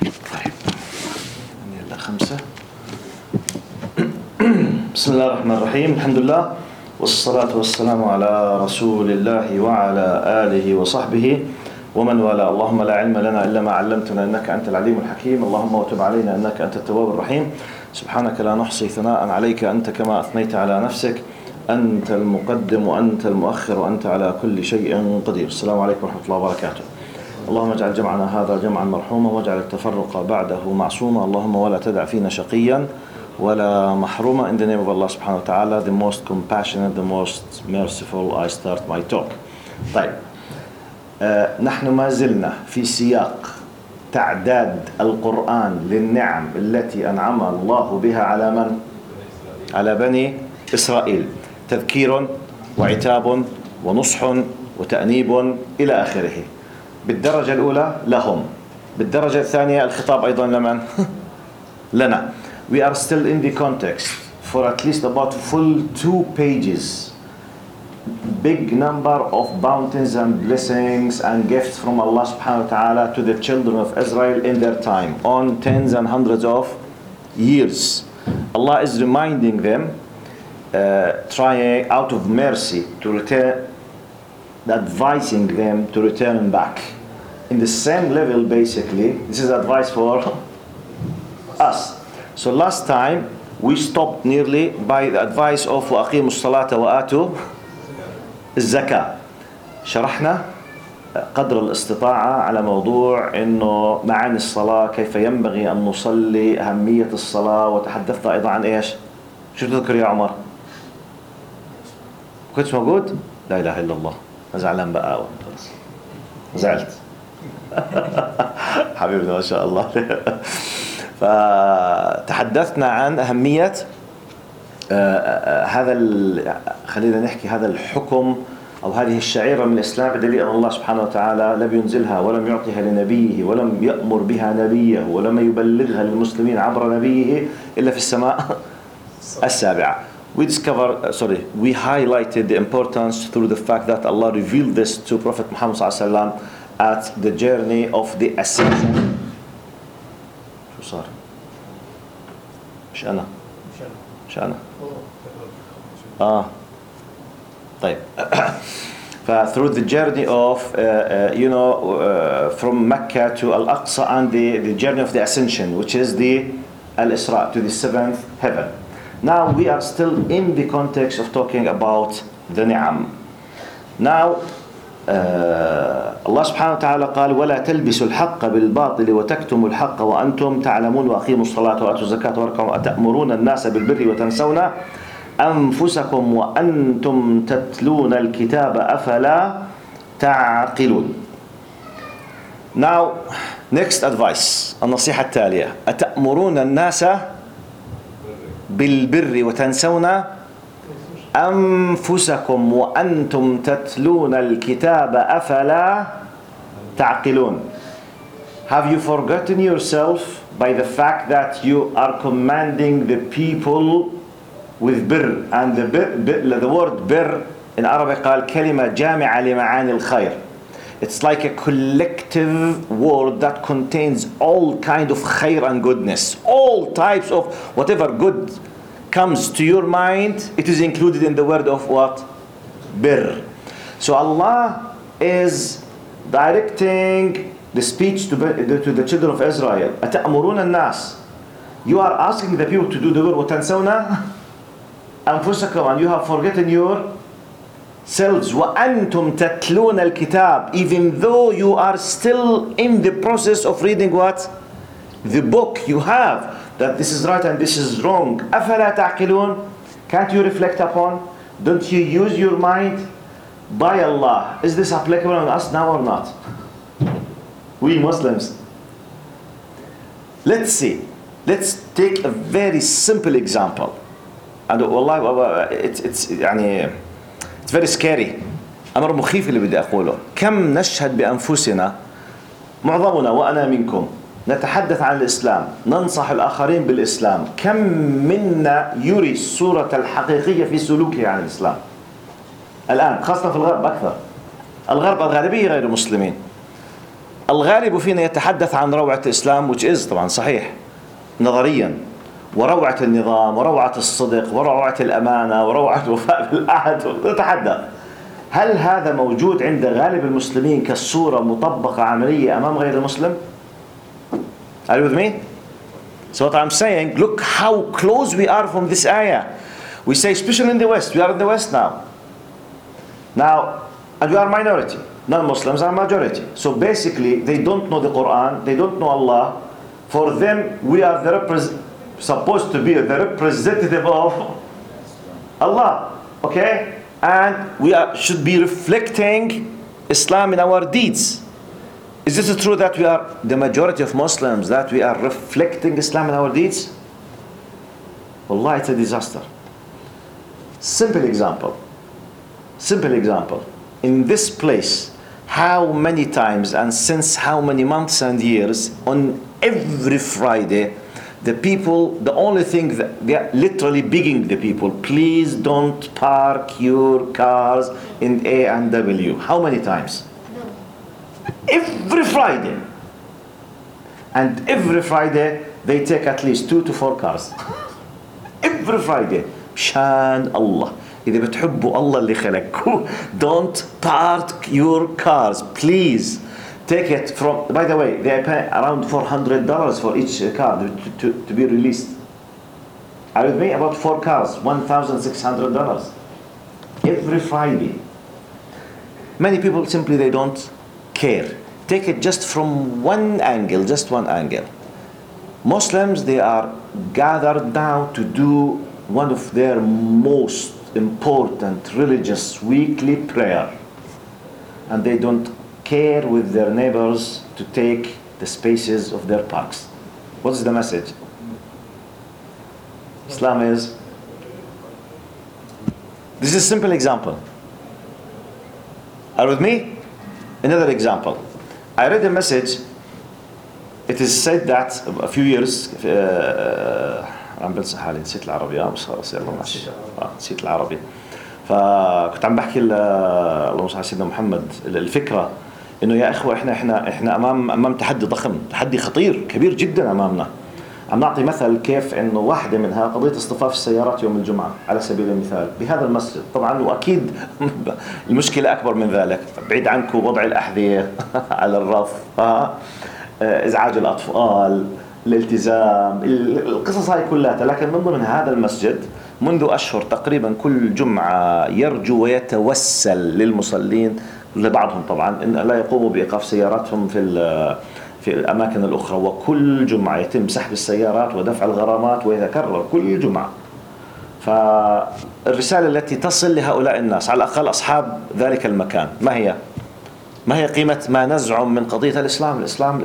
طيب يلا 5. بسم الله الرحمن الرحيم. الحمد لله والصلاة والسلام على رسول الله وعلى آله وصحبه ومن والاه. اللهم لا علم لنا إلا ما علمتنا إنك أنت العليم الحكيم. اللهم وتب علينا إنك أنت التواب الرحيم. سبحانك لا نحصي ثناء عليك أنت كما أثنيت على نفسك. أنت المقدم وأنت المؤخر وأنت على كل شيء قدير. السلام عليكم ورحمة الله وبركاته. اللهم اجعل جمعنا هذا جمعا مرحوما واجعل التفرق بعده معصوما. اللهم ولا تدع فينا شقيا ولا محروما. In the name of Allah subhanahu wa ta'ala, the most compassionate, the most merciful, I start my talk. طيب نحن ما زلنا في سياق تعداد القرآن للنعم التي أنعم الله بها على من؟ على بني إسرائيل. تذكير وعتاب ونصح وتأنيب إلى آخره. بالدرجة الأولى لهم، بالدرجة الثانية الخطاب أيضا لمن؟ لنا. We are still in the context for at least about full 2 pages. Big number of bounties and blessings and gifts from Allah subhanahu wa ta'ala to the children of Israel in their time on tens and hundreds of years. Allah is reminding them, trying out of mercy to return, advising them to return back. In the same level basically, this is advice for us. So last time we stopped nearly by the advice of وَأَقِيمُوا الصَّلَاةَ وَآتُوا الزَّكَاة. شرحنا قدر الاستطاعة على موضوع إنه معاني الصلاة، كيف ينبغي أن نصلي، أهمية الصلاة، وتحدثنا أيضا عن إيش؟ شو تذكر يا عمر؟ كنت موجود؟ لا إله إلا الله. زعلان بقى خلاص. زعلت. حبيبنا ما شاء الله. فتحدثنا عن أهمية هذا خلينا نحكي هذا الحكم أو هذه الشعيرة من الإسلام، بدليل أن الله سبحانه وتعالى لم ينزلها ولم يعطيها لنبيه ولم يأمر بها نبيه ولم يبلغها للمسلمين عبر نبيه إلا في السماء السابعة. We highlighted the importance through the fact that Allah revealed this to Prophet Muhammad sallallahu alaihi wasallam at the journey of the ascension. شو صار؟ مش أنا. طيب. Through the journey of from Mecca to Al-Aqsa and the journey of the ascension, which is the Al-Isra, to the 7th heaven. Now we are still in the context of talking about the ni'am. Now Allah subhanahu wa ta'ala قال ولا تلبسوا الحق بالباطل وتكتموا الحق وأنتم تعلمون وأقيموا الصلاة وآتوا الزكاة واركعوا أتأمرون الناس بالبر وتنسون أنفسكم وأنتم تتلون الكتاب أفلا تعقلون. Now next advice، النصيحة التالية: أتأمرون الناس بالبر وتنسون أنفسكم وأنتم تتلون الكتاب أفلا تعقلون. Have you forgotten yourself by the fact that you are commanding the people with bir? And the word bir in Arabic قال كلمة جامعة لمعاني الخير. It's like a collective word that contains all kind of khair and goodness. All types of whatever good comes to your mind, it is included in the word of what? Bir. So Allah is directing the speech to the children of Israel. أتأمرون الناس. You are asking the people to do the word وتنسون أنفسكم, and you have forgotten yourselves. وأنتم تتلون الكتاب, even though you are still in the process of reading what? The book. You have that this is right and this is wrong. أفلا تعقلون. Can't you reflect upon? Don't you use your mind? By Allah, is this applicable on us now or not? We Muslims. Let's see. Let's take a very simple example. And والله it's very scary. أمر مخيف اللي بدي أقوله. كم نشهد بأنفسنا معظمنا وأنا منكم نتحدث عن الإسلام، ننصح الآخرين بالإسلام، كم منا يري الصورة الحقيقية في سلوكه عن الإسلام الآن، خاصة في الغرب أكثر. الغرب الغالبية غير مسلمين. الغالب فينا يتحدث عن روعة الإسلام which is طبعا صحيح نظريا، وروعة النظام وروعة الصدق وروعة الأمانة وروعة الوفاء بالعهد نتحدث. هل هذا موجود عند غالب المسلمين كالصورة مطبقة عملية أمام غير المسلم؟ Are you with me? So what I'm saying, look how close we are from this ayah. We say, especially in the West, we are in the West now. Now, and we are minority. Non-Muslims are majority. So basically, they don't know the Quran, they don't know Allah. For them, we are supposed to be the representative of Allah. Okay? And we should be reflecting Islam in our deeds. Is it true that we are the majority of Muslims, that we are reflecting Islam in our deeds? Wallah, it's a disaster. Simple example. In this place, how many times and since how many months and years, on every Friday, the only thing that they are literally begging the people, please don't park your cars in A&W. How many times? Every Friday. And every Friday they take at least 2 to 4 cars. Every Friday. Shan Allah. إذا بتحبوا الله اللي خلقكم, don't park your cars, please. Take it from, by the way, they pay around $400 for each car to be released. I would pay about 4 cars, $1,600 every Friday. Many people simply they don't care. Take it just from one angle, just one angle. Muslims, they are gathered now to do one of their most important religious weekly prayer, and they don't care with their neighbors to take the spaces of their parks. What is the message? Islam is, this is a simple example. Are you with me? Another example. I read a message. It is said that a few years عم بنسى حالي, نسيت العربي. بس خلاص يلا ماشي. نسيت العربي. فكنت عم بحكي اللهم صل على سيدنا محمد الفكرة انه يا اخوة احنا امام تحدي ضخم, تحدي خطير كبير جدا امامنا. عم نعطي مثل كيف انه واحدة منها قضية اصطفاف السيارات يوم الجمعة على سبيل المثال بهذا المسجد. طبعا واكيد المشكلة اكبر من ذلك. بعيد عنكم وضع الاحذية على الرف, ازعاج الاطفال, الالتزام, القصص هاي كلها. لكن من ضمن هذا المسجد منذ أشهر تقريبا كل جمعة يرجو ويتوسل للمصلين, لبعضهم طبعا, إن لا يقوموا بإيقاف سياراتهم في الأماكن الأخرى, وكل جمعة يتم سحب السيارات ودفع الغرامات ويتكرر كل جمعة. فالرسالة التي تصل لهؤلاء الناس على الأقل أصحاب ذلك المكان ما هي قيمة ما نزعم من قضية الإسلام.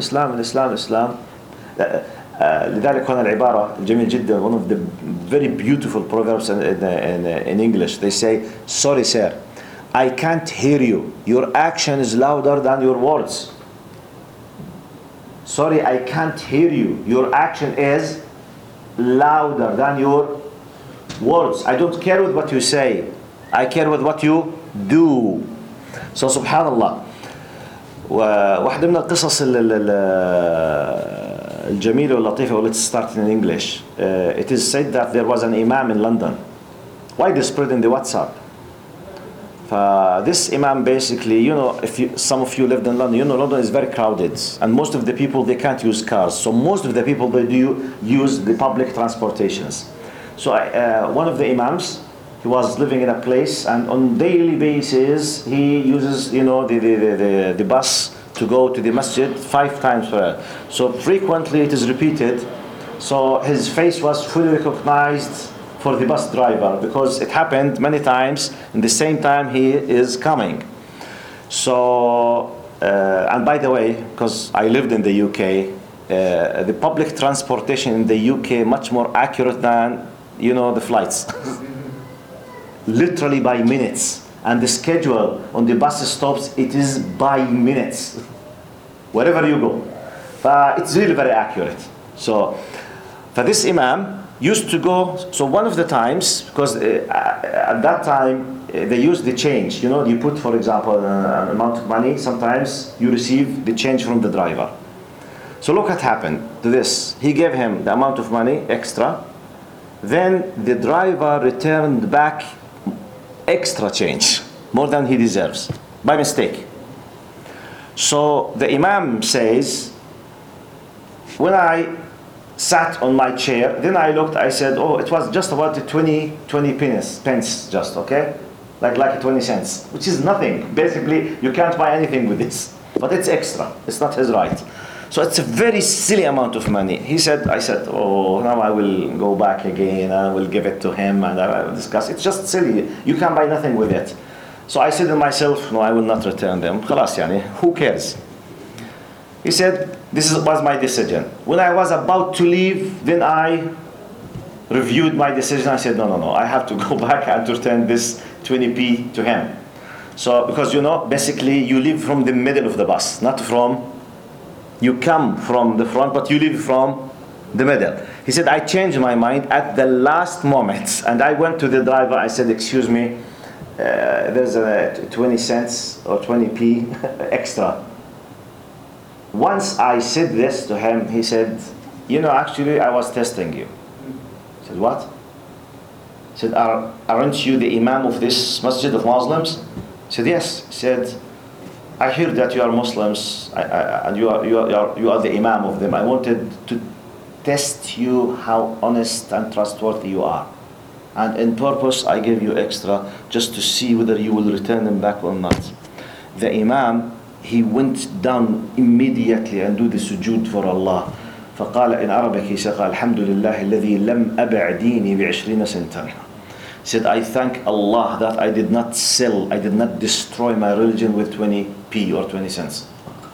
لذلك هنا العبارة الجميل جدا, one of the very beautiful proverbs in English. They say, sorry sir, I can't hear you. Your action is louder than your words. Sorry, I can't hear you. Your action is louder than your words. I don't care with what you say. I care with what you do. So subhanallah. واحدة من القصص الجميلة واللطيفة, let's start in English. It is said that there was an imam in London, widespread in the WhatsApp. This imam basically, some of you lived in London, London is very crowded, and most of the people, they can't use cars. So most of the people, they do use the public transportations. So one of the imams, he was living in a place, and on daily basis he uses the bus to go to the masjid 5 times per hour. So frequently it is repeated. So his face was fully recognized for the bus driver, because it happened many times in the same time he is coming. So and by the way, because I lived in the UK, the public transportation in the UK much more accurate than the flights. Literally by minutes, and the schedule on the bus stops, it is by minutes wherever you go. It's really very accurate. So for this imam, used to go, so one of the times, because at that time they used the change. You know, you put, for example, an amount of money, sometimes you receive the change from the driver. So look what happened to this. He gave him the amount of money extra, then the driver returned back extra change, more than he deserves, by mistake. So the Imam says, when I sat on my chair, then I looked, I said, oh, it was just about 20 pence just, okay? Like 20 cents, which is nothing. Basically, you can't buy anything with this. But it's extra. It's not his right. So it's a very silly amount of money. I said, oh, now I will go back again, and I will give it to him, and I will discuss. It's just silly. You can buy nothing with it. So I said to myself, no, I will not return them. خلاص يعني, who cares? He said, was my decision. When I was about to leave, then I reviewed my decision. I said, no, I have to go back and return this 20p to him. So, because you know, basically you leave from the middle of the bus, not from, you come from the front, but you leave from the middle. He said, I changed my mind at the last moment. And I went to the driver, I said, excuse me, there's a 20 cents or 20p extra. Once I said this to him, he said, you know, actually I was testing you. I said, what? He said, aren't you the Imam of this masjid of Muslims? I said, yes. He said, I hear that you are Muslims and you are the Imam of them. I wanted to test you how honest and trustworthy you are. And in purpose, I gave you extra just to see whether you will return them back or not. The Imam, he went down immediately and do the sujood for Allah. فقال in Arabic, he said, الحمد لله الذي لم أبع ديني بعشرين سنة. He said, I thank Allah that I did not destroy my religion with 20p or 20 cents.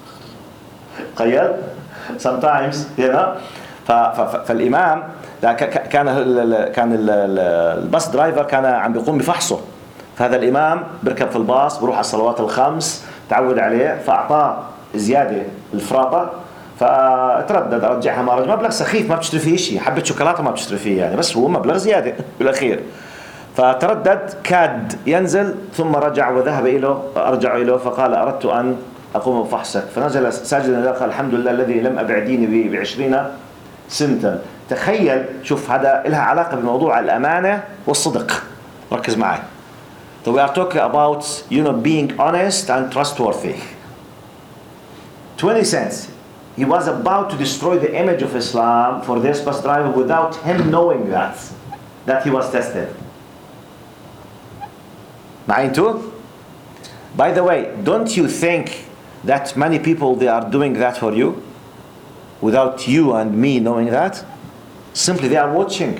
تخيل? Sometimes, you know, فالإمام كان الباص درايفر كان عم بيقوم بفحصه. فهذا الإمام بركب في الباص بروح على الصلوات الخمس، تعود عليه، فأعطاه زيادة الفراطة، فتردد أرجعها ما رجع، مبلغ سخيف ما بتشتري فيه شيء، حبة شوكولاتة ما بتشتري فيه يعني، بس هو مبلغ زيادة بالأخير. فتردد، كاد ينزل، ثم رجع وذهب أرجع إليه فقال أردت أن أقوم بفحصك، فنزل ساجدا قال الحمد لله الذي لم أبع ديني بعشرين سنة. تخيل، شوف هذا لها علاقة بموضوع الأمانة والصدق. ركز معي. So we are talking about, you know, being honest and trustworthy. 20 cents. He was about to destroy the image of Islam for this bus driver without him knowing that he was tested. معين too? By the way, don't you think that many people, they are doing that for you without you and me knowing that? Simply they are watching.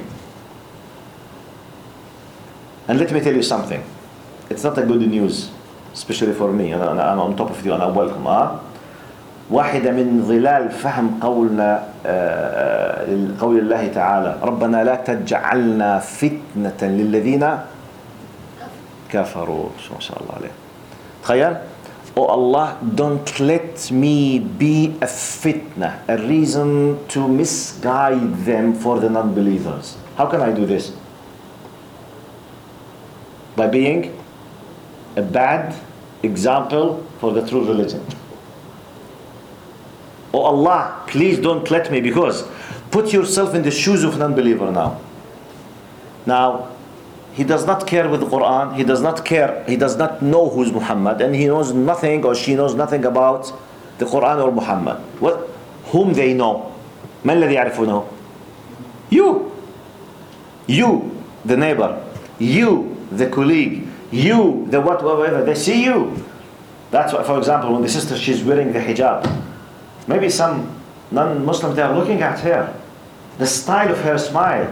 And let me tell you something. It's not a good news, especially for me. I'm on top of you and I'm welcome. واحدة من ظلال فهم قولنا قول الله تعالى ربنا لا تجعلنا فتنة للذين كفروا. ما شاء الله عليه. تخيل. Oh Allah, don't let me be a fitna, a reason to misguide them for the non-believers. How can I do this? By being a bad example for the true religion. Oh Allah, please don't let me, because put yourself in the shoes of a non-believer now. Now, he does not care with the Quran, he does not care, he does not know who's Muhammad, and he knows nothing or she knows nothing about the Quran or Muhammad. What? Whom they know? من الذي يعرفونه? You, the neighbor. You, the colleague. You, the whatever. They see you. That's why, for example, when the sister, she's wearing the hijab, maybe some non-Muslims, they are looking at her. The style of her smile.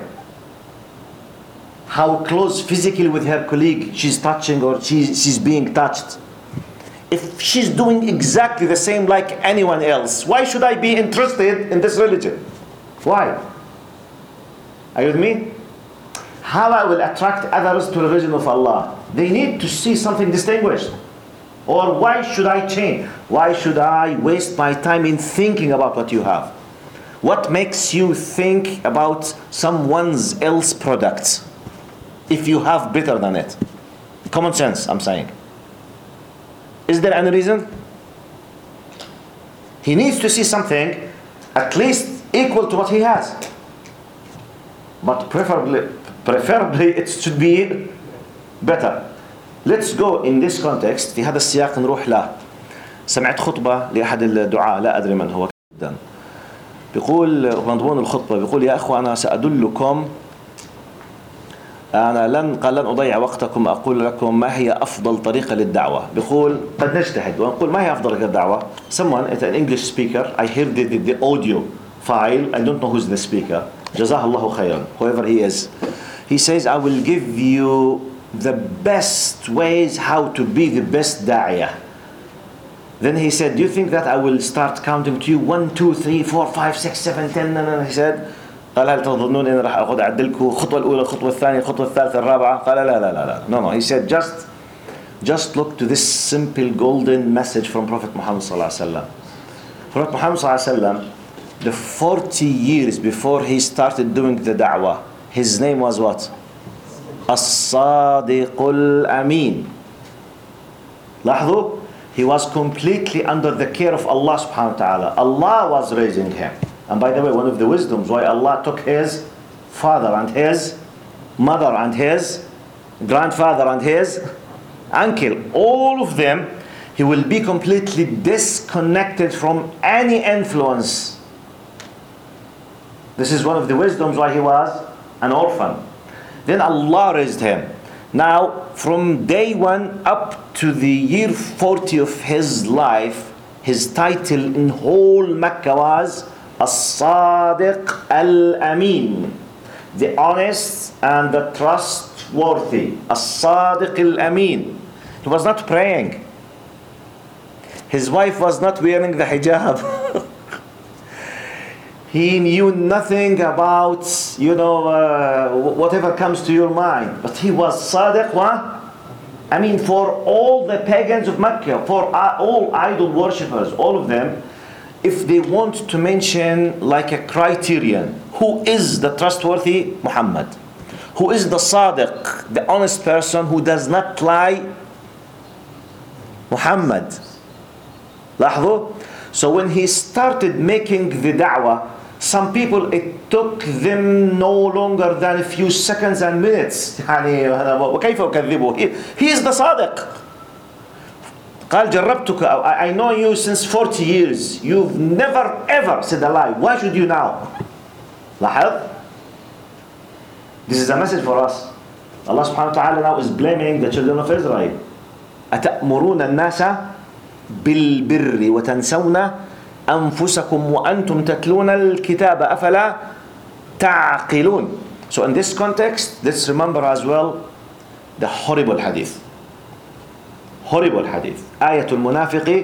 How close physically with her colleague she's touching or she's being touched. If she's doing exactly the same like anyone else, why should I be interested in this religion? Why? Are you with me? How I will attract others to the religion of Allah? They need to see something distinguished. Or why should I change? Why should I waste my time in thinking about what you have? What makes you think about someone's else product if you have better than it? Common sense, I'm saying. Is there any reason? He needs to see something at least equal to what he has. But preferably it should be better. Let's go in this context. في هذا السياق نروح له. سمعت خطبة لأحد الدعاة لا أدري من هو جدا. بيقول مضمون الخطبة بيقول يا أخوة أنا سأدلكم أنا لن أضيع وقتكم أقول لكم ما هي أفضل طريقة للدعوة. بيقول قد نجتهد ونقول ما هي أفضل طريقة للدعوة. Someone, it's an English speaker. I heard the audio file. I don't know who's the speaker. جزاه الله خيرا. Whoever he is. He says I will give you the best ways how to be the best da'iyah. Then he said, do you think that I will start counting to you 1, 2, 3, 4, 5, 6, 7, 10? No. He said, قال هل تظنون إن راح أخذ أعدلكم الخطوة الأولى الخطوة الثانية الخطوة الثالثة الرابعة؟ قال لا. No. He said, just look to this simple golden message from Prophet Muhammad sallallahu alaihi wasallam. Prophet Muhammad sallallahu alaihi wasallam, the 40 years before he started doing the da'wah, his name was what? As-Sadiqul Amin. لاحظوا, he was completely under the care of Allah subhanahu wa ta'ala. Allah was raising him. And by the way, one of the wisdoms why Allah took his father and his mother and his grandfather and his uncle, all of them, he will be completely disconnected from any influence. This is one of the wisdoms why he was an orphan. Then Allah raised him. Now, from day 1 up to the year 40 of his life, his title in whole Mecca was As-Sadiq Al-Amin, the honest and the trustworthy. As-Sadiq Al-Amin. He was not praying. His wife was not wearing the hijab. He knew nothing about, whatever comes to your mind. But he was Sadiq, for all the pagans of Mecca, for all idol worshippers, all of them, if they want to mention like a criterion, who is the trustworthy? Muhammad. Who is the Sadiq, the honest person who does not lie? Muhammad. لاحظوا. So when he started making the da'wah, some people, it took them no longer than a few seconds and minutes. وكيف أكذبه? He is the Sadiq. قال جربتك. I know you since 40 years. You've never ever said a lie. Why should you now? لاحظ. This is a message for us. Allah subhanahu wa ta'ala now is blaming the children of Israel. أتأمرون الناس بالبر وتنسون أنفسكم وأنتم تتلون الكتاب أفلا تعقلون. So in this context, let's remember as well the horrible hadith. Horrible hadith. آية المنافق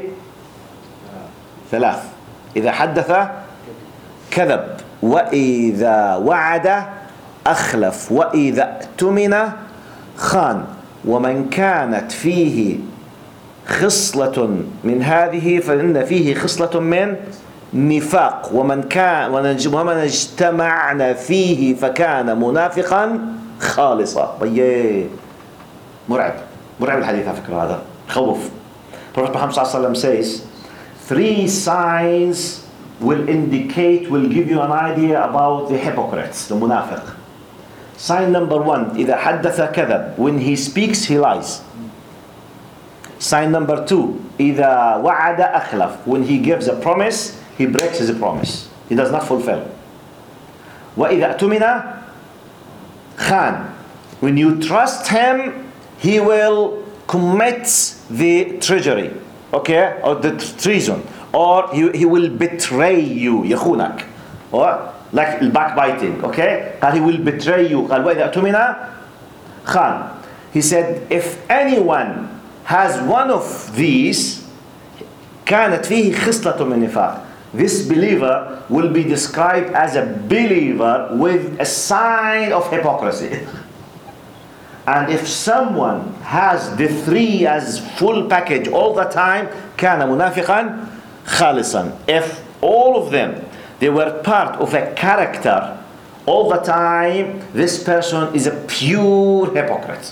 3. إذا حدث كذب وإذا وعد أخلف وإذا اؤتمن خان ومن كانت فيه خصلة من هذه فإن فيه خصلة من نفاق ومن اجتمعنا فيه فكان منافقا خالصا. مرعب الحديث على فكرة هذا خوف. Prophet Muhammad صلى الله عليه وسلم says 3 signs will give you an idea about the hypocrites, the munafiq. Sign number 1, إذا حدث كذب, when he speaks he lies. Sign number 2, إذا وعد أخلف, when he gives a promise he breaks his promise, he does not fulfill. وإذا اؤتمن خان, when you trust him he will commit the treachery, okay, or the treason, or he will betray you, يخونك, or like backbiting, okay, قال he will betray you. قال وإذا اؤتمن خان. He said if anyone has one of these كانت فيه خصلة من نفاق, this believer will be described as a believer with a sign of hypocrisy. And if someone has the 3 as full package all the time, كان منافقا خالصا. If all of them They were part of a character. All the time, this person is a pure hypocrite.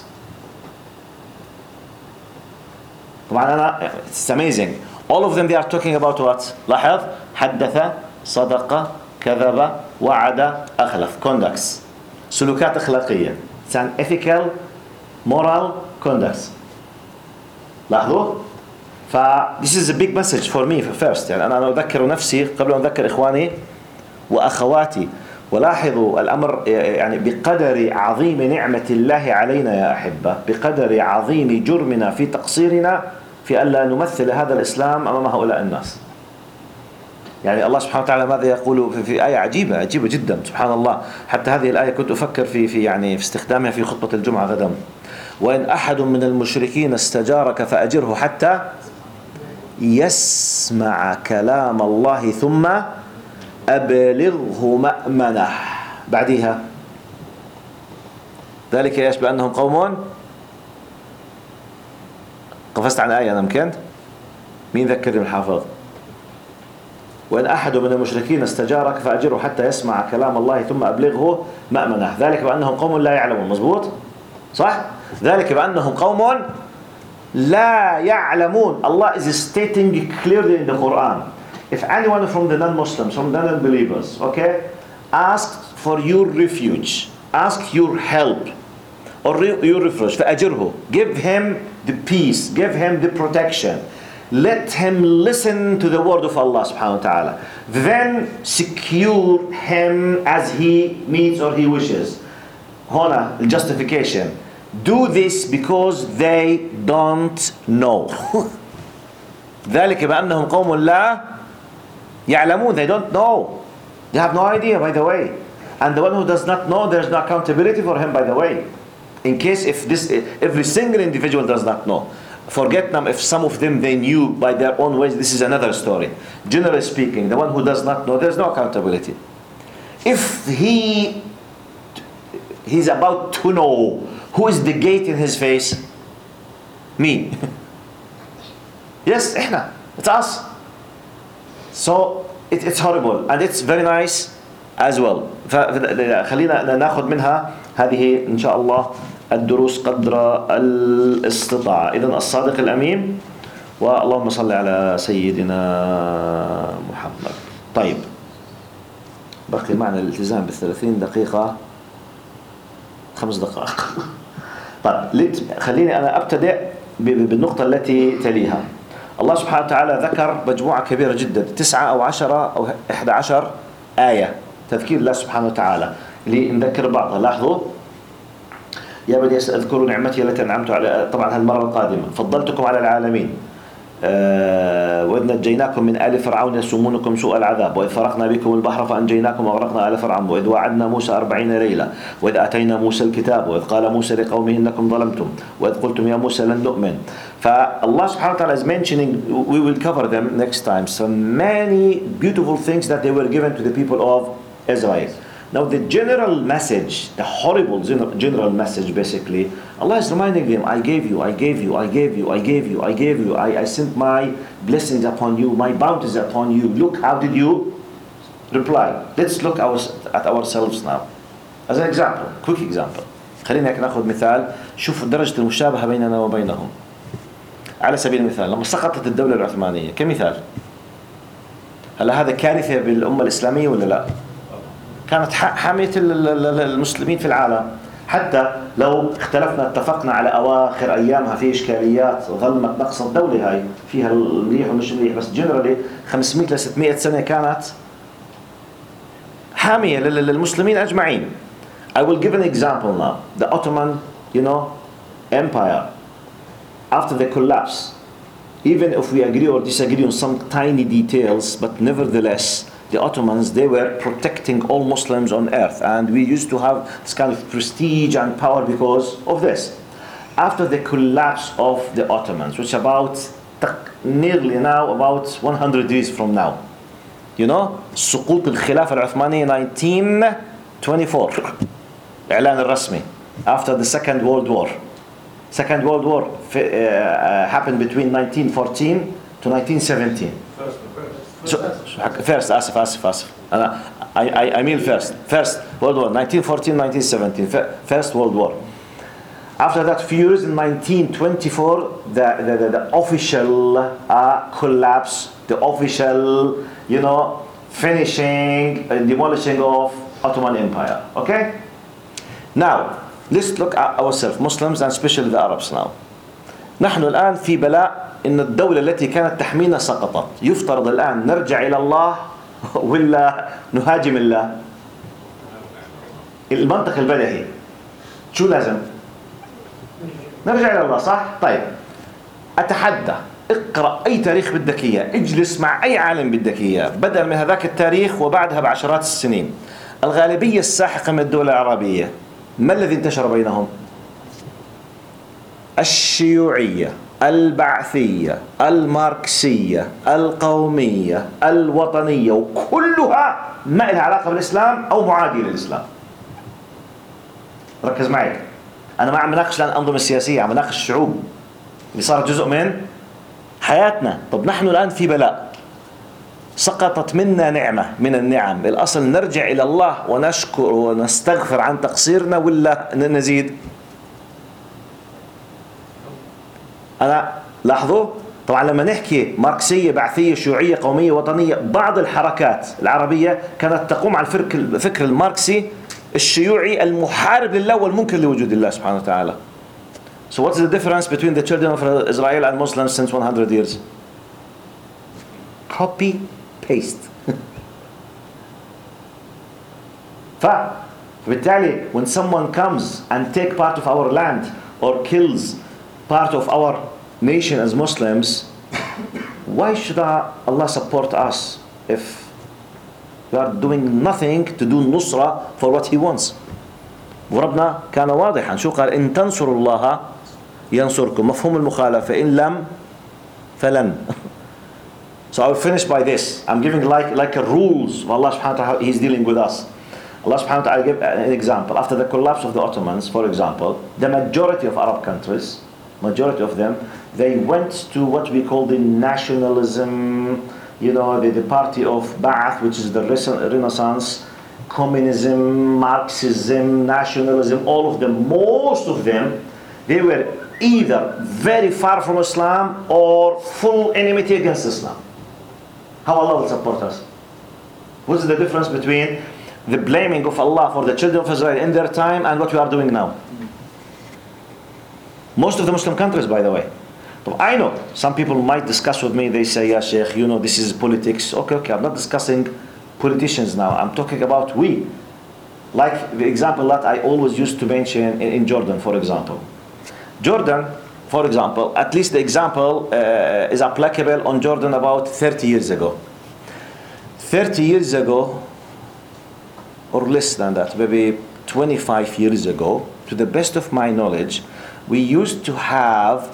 It's amazing. All of them, they are talking about what? لاحظ حدث صدق كذب وعد أخلف. Conducts. سلوكات أخلاقية. It's an ethical, moral conducts. لاحظوا؟ This is a big message for me first. يعني أنا أذكر نفسي قبل أن أذكر إخواني وأخواتي. ولاحظوا الأمر يعني بقدر عظيم نعمة الله علينا يا أحبة، بقدر عظيم جرمنا في تقصيرنا في ألا نمثل هذا الإسلام أمام هؤلاء الناس. يعني الله سبحانه وتعالى ماذا يقول في آية عجيبة جدا سبحان الله. حتى هذه الآية كنت أفكر في استخدامها في خطبة الجمعة غدا. وإن أحد من المشركين استجارك فأجره حتى يسمع كلام الله ثم أبلغه مأمنه. بعدها ذلك إيش؟ بأنهم قوم. قفزت عن آية أنا ممكن؟ مين ذكرني الحافظ؟ وإن أحد من المشركين استجارك فأجره حتى يسمع كلام الله ثم أبلغه مأمنه. ذلك بأنهم قوم لا يعلمون. مزبوط؟ صح؟ ذلك بأنهم قوم لا يعلمون. Allah is stating clearly in the Quran. If anyone from the non-Muslims, from the non-believers, okay, asks for your refuge, ask your help, or your refuge, فأجره, give him the peace, give him the protection, let him listen to the word of Allah subhanahu wa ta'ala, then secure him as he needs or he wishes. هنا justification. Do this because they don't know. ذلك بأنهم قوم لا يعلمون. They don't know. They have no idea, by the way. And the one who does not know, there's no accountability for him, by the way. In case if every single individual does not know. Forget them if some of them they knew by their own ways. This is another story. Generally speaking, the one who does not know, there's no accountability. If he's about to know, who is the gate in his face? Me. Yes, إحنا. It's us. So it's horrible and it's very nice as well. فخلينا ناخذ منها هذه إن شاء الله الدروس قدر الاستطاعة. إذن الصادق الأمين واللهم صل على سيدنا محمد. طيب بقي معنا الالتزام ب30 دقيقة 5 دقائق. طيب خليني أنا أبتدئ بالنقطة التي تليها. الله سبحانه وتعالى ذكر مجموعة كبيرة جدا 9 أو 10 أو 11 آية تذكير الله سبحانه وتعالى. لنذكر بعضها. لاحظوا يا بني اذكروا نعمتي التي أنعمت على. طبعا هالمرة القادمة فضلتكم على العالمين وإذ نجيناكم من آل فرعون يسومونكم سوء العذاب وإذ فرقنا بكم البحر فأنجيناكم وأغرقنا آل فرعون وإذ وعدنا موسى 40 ليلة وإذ آتينا موسى الكتاب وإذ قال موسى لقومه إنكم ظلمتم وإذ قلتم يا موسى لن نؤمن. فالله سبحانه وتعالى is mentioning, we will cover them next time, so many beautiful things that they were given to the people of Israel. Now the general message, the horrible general message basically, Allah is reminding them, I gave you, I sent my blessings upon you, my bounties upon you. Look, how did you reply? Let's look at ourselves now. As an example, quick example. خلينا ناخذ مثال. شوف درجة المشابهة بيننا وبينهم. على سبيل المثال لما سقطت الدولة العثمانية كمثال، هل هذا كارثة بالأمة الإسلامية ولا لا؟ كانت حامية المسلمين في العالم. حتى لو اختلفنا اتفقنا على أواخر أيامها في إشكاليات ظلمت نقص الدولة هاي فيها المليح ومش مليح، بس جنرالي 500 ل 600 سنة كانت حامية للمسلمين أجمعين. I will give an example now. The Ottoman, Empire, after the collapse, even if we agree or disagree on some tiny details, but nevertheless, the Ottomans, they were protecting all Muslims on earth, and we used to have this kind of prestige and power because of this. After the collapse of the Ottomans, which about nearly now about 100 years from now, سقوط الخلافة العثمانية 1924 إعلان الرسمي after the Second World War. Second World War happened between 1914 to 1917. First, آسف. I mean first World War, 1914, 1917, First World War. After that, few years in 1924, the official collapse, the official, finishing and demolishing of Ottoman Empire. Okay? Now, let's look at ourselves, Muslims and especially the Arabs now. نحن الآن في بلاء إن الدولة التي كانت تحمينا سقطت. يفترض الآن نرجع إلى الله ولا نهاجم الله؟ المنطق البديهي شو لازم؟ نرجع إلى الله، صح؟ طيب، أتحدى اقرأ أي تاريخ بدك إياه، اجلس مع أي عالم بدك إياه، بدل من هذاك التاريخ وبعدها بعشرات السنين. الغالبية الساحقة من الدول العربية ما الذي انتشر بينهم؟ الشيوعية، البعثية، الماركسية، القومية، الوطنية، وكلها ما لها علاقة بالإسلام أو معادية للإسلام. ركز معي، أنا ما عم بناقش الآن الأنظمة السياسية، عم بناقش الشعوب اللي صارت جزء من حياتنا. طب نحن الآن في بلاء، سقطت منا نعمة من النعم، الأصل نرجع إلى الله ونشكر ونستغفر عن تقصيرنا ولا نزيد؟ أنا لاحظوا طبعا لما نحكي ماركسية، بعثية، شيوعية، قومية، وطنية، بعض الحركات العربية كانت تقوم على الفكر الماركسي الشيوعي المحارب لله والمنكر لوجود الله سبحانه وتعالى. So what's the difference between the children of Israel and Muslims since 100 years? Copy, paste. فبالتالي when someone comes and take part of our land or kills part of our nation as Muslims, why should Allah support us if we are doing nothing to do nusra for what He wants? وربنا كان واضحا، شو قال؟ إن تنصروا الله ينصركم. مفهوم المخالفة إن لم فلن. So I will finish by this. I'm giving like a rules of Allah subhanahu wa ta'ala, how He's dealing with us. Allah subhanahu wa ta'ala give an example. After the collapse of the Ottomans, for example, the majority of Arab countries, majority of them, they went to what we call the nationalism, the party of Ba'ath, which is the Renaissance, communism, Marxism, nationalism, all of them, most of them, they were either very far from Islam or full enmity against Islam. How Allah will support us? What's the difference between the blaming of Allah for the children of Israel in their time and what we are doing now? Most of the Muslim countries, by the way. I know some people might discuss with me, they say, yeah, Sheikh, this is politics. Okay, I'm not discussing politicians now. I'm talking about we. Like the example that I always used to mention in Jordan, for example. Jordan, for example, at least the example is applicable on Jordan about 30 years ago. 30 years ago, or less than that, maybe 25 years ago, to the best of my knowledge, we used to have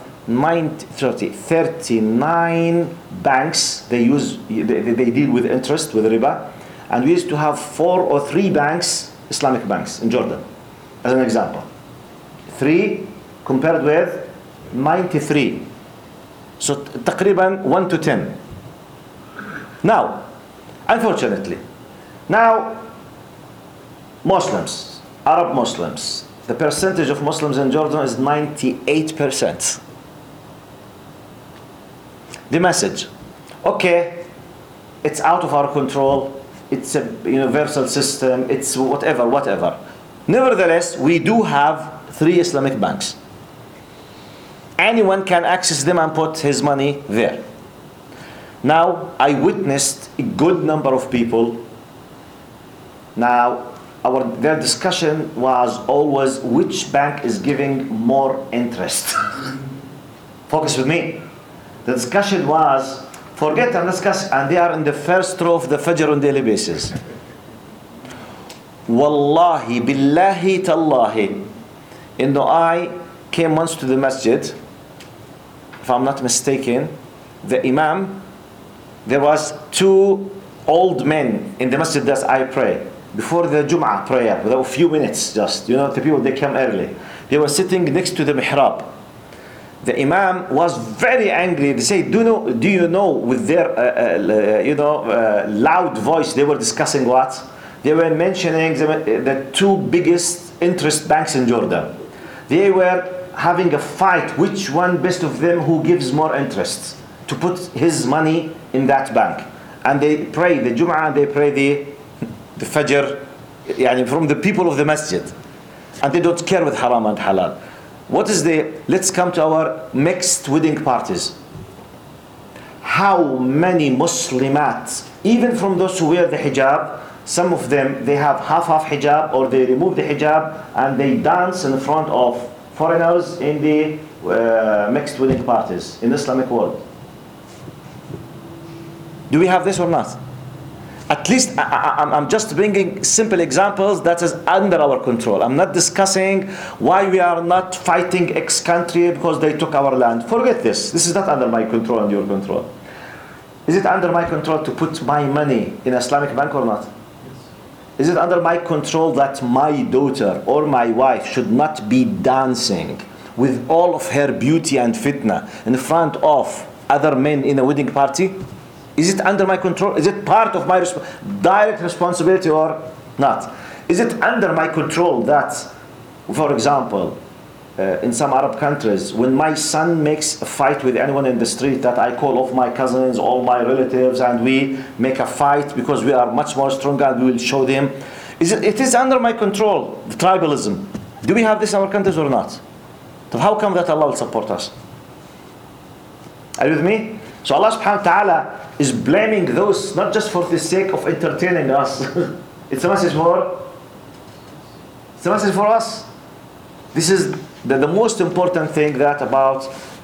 39 banks. They deal with interest, with riba, and we used to have 4 or 3 banks, Islamic banks in Jordan, as an example. 3 compared with 93. So تقريبا 1 to 10. Now, unfortunately, Muslims, Arab Muslims, the percentage of Muslims in Jordan is 98%. The message, okay, it's out of our control, it's a universal system, it's whatever. Nevertheless, we do have 3 Islamic banks. Anyone can access them and put his money there. Now, I witnessed a good number of people. Now, their discussion was always which bank is giving more interest. Focus with me. The discussion was, forget and discuss, and they are in the first row of the Fajr on daily basis. Wallahi, billahi, tallahi. I came once to the masjid, if I'm not mistaken, the Imam, there was 2 old men in the masjid that I pray. Before the Jum'ah prayer, without a few minutes just, the people, they come early. They were sitting next to the mihrab. the Imam was very angry. They say, do you know, with their loud voice, they were discussing what? They were mentioning the two biggest interest banks in Jordan. They were having a fight, which one best of them who gives more interest to put his money in that bank. And they pray the Jum'ah and they pray the Fajr from the people of the masjid. And they don't care with haram and halal. Let's come to our mixed wedding parties. How many Muslimat, even from those who wear the hijab, some of them, they have half hijab, or they remove the hijab and they dance in front of foreigners in the mixed wedding parties in the Islamic world. Do we have this or not? At least I'm just bringing simple examples that is under our control. I'm not discussing why we are not fighting X country because they took our land. Forget this. This is not under my control and your control. Is it under my control to put my money in an Islamic bank or not? Is it under my control that my daughter or my wife should not be dancing with all of her beauty and fitna in front of other men in a wedding party? Is it under my control? Is it part of my direct responsibility or not? Is it under my control that, for example, in some Arab countries, when my son makes a fight with anyone in the street, that I call off my cousins, all my relatives, and we make a fight because we are much more stronger and we will show them? It is under my control, the tribalism. Do we have this in our countries or not? So how come that Allah will support us? Are you with me? So Allah subhanahu wa ta'ala is blaming those not just for the sake of entertaining us. It's a message for us. This is the most important thing that about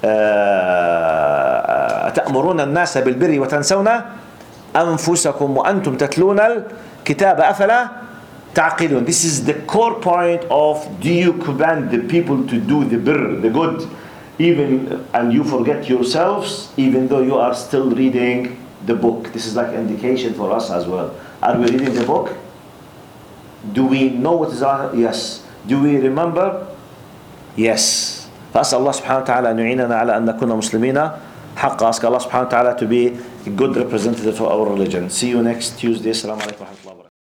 أتأمرون الناس بالبر وتنسون أنفسكم وأنتم تتلون الكتاب أفلا تعقلون. This is the core point of, do you command the people to do the birr, the good, and you forget yourselves, even though you are still reading the book? This is like an indication for us as well. Are we reading the book? Do we know what is on? Yes. Do we remember? Yes. فأسأل الله سبحانه وتعالى أن يعيننا على أن نكون مسلمين حق. Ask Allah subhanahu wa ta'ala to be a good representative of our religion. See you next Tuesday. Assalamu alaikum wa rahmatullahi wa barakatuh.